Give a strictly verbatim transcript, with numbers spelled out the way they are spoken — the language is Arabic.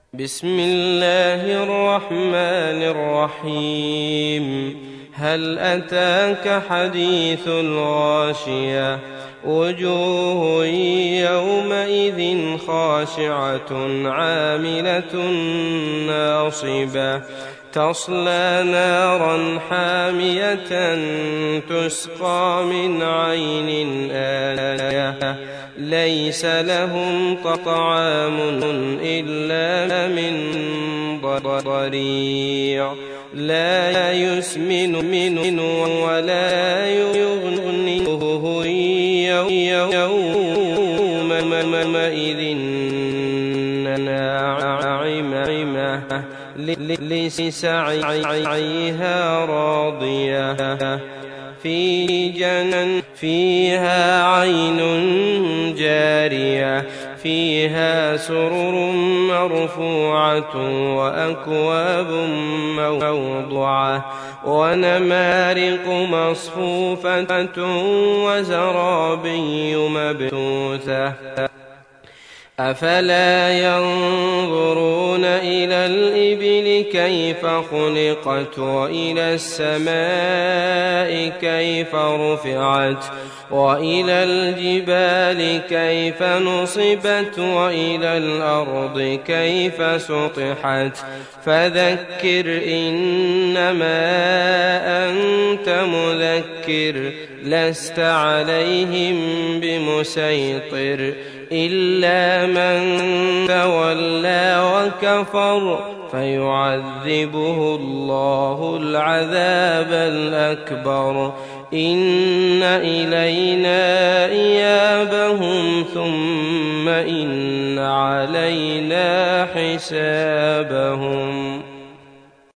بسم الله الرحمن الرحيم. هل أتاك حديث الغاشية؟ وجوه يومئذ خاشعة عاملة ناصبة تصلى نارا حامية تسقى من عين آنية ليس لهم طعام إلا من ضريع لا يسمن من ولا يغني يومئذ ناعمة لسعيها راضية في جنة فيها عين جارية فيها سرر مرفوعة وأكواب موضوعة ونمارق مصفوفة وزرابي مبثوثة أفلا ينظرون إلى الإبل كيف خلقت وإلى السماء كيف رفعت وإلى الجبال كيف نصبت وإلى الأرض كيف سطحت فذكر إنما أنت مذكر لست عليهم بمسيطر إلا من تولى وكفر فيعذبه الله العذاب الأكبر إن إلينا إيابهم ثم إن علينا حسابهم.